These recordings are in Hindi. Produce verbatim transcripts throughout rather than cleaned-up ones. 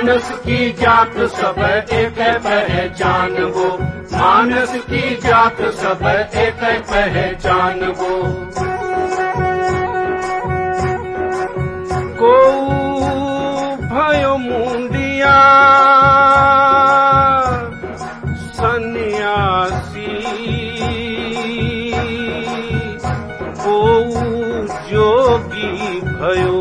मानस की जात सब एक पहचान वो, मानस की जात सब एक पहचान वो। को भयो मुंडिया सन्यासी, को जोगी भयो,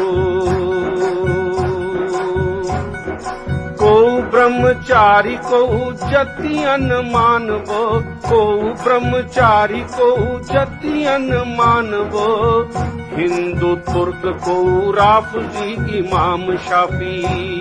को ब्रह्मचारी को जतियन मानवो, को ब्रह्मचारी को जतियन मानवो। हिंदू तुर्क को राफजी इमाम शाफी,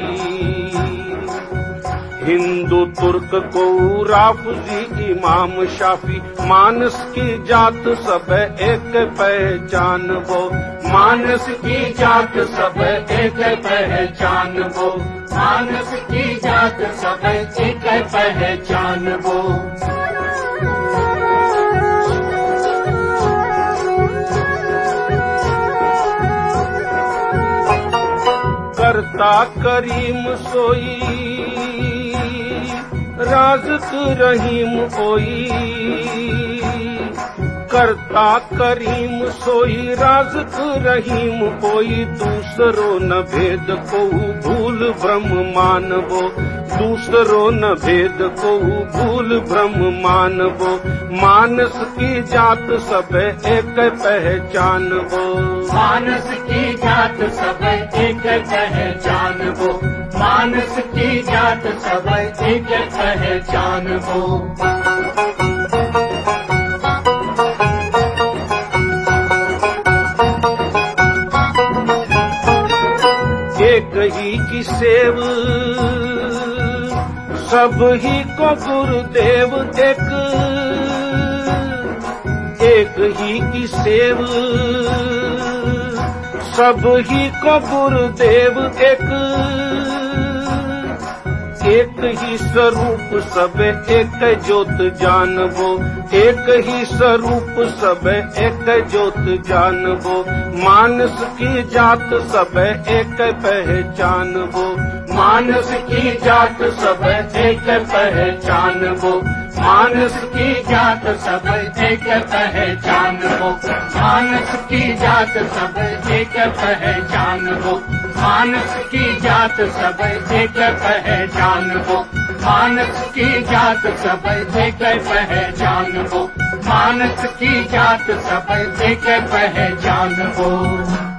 हिंदू तुर्क को राफजी इमाम शाफी। मानस की जात सब एक पहचान वो, मानस की जात सब एक पहचान वो, मानस की जात सब एक पहचान वो। करता करीम सोई राज़त रहीम कोई, करता करीम सोई राज़त रहीम कोई। दूसरो न भेद को भूल ब्रह्म मानवो, दूसरो न भेद को भूल ब्रह्म मानवो। मानस की जात सब एक पहचान वो, मानस की जात सब एक पहचान वो, मानस की जात सब एक पहचान वो। एक ही की सेव सब ही को गुरुदेव एक, एक ही की सेव सब ही को गुरुदेव एक। एक ही स्वरूप सब एक ज्योत जानवो, एक ही स्वरूप सब एक ज्योत जानवो। मानस की जात सब एक पहचान वो, मानस की जात सब एक पहचान वो, मानस की जात सब एक पहचान वो, मानस की जात सब एक पहचान वो, मानस की जात सब एक पहचान वो, मानस की जात सब एक पहचान वो, मानस की जात सब एक पहचान वो।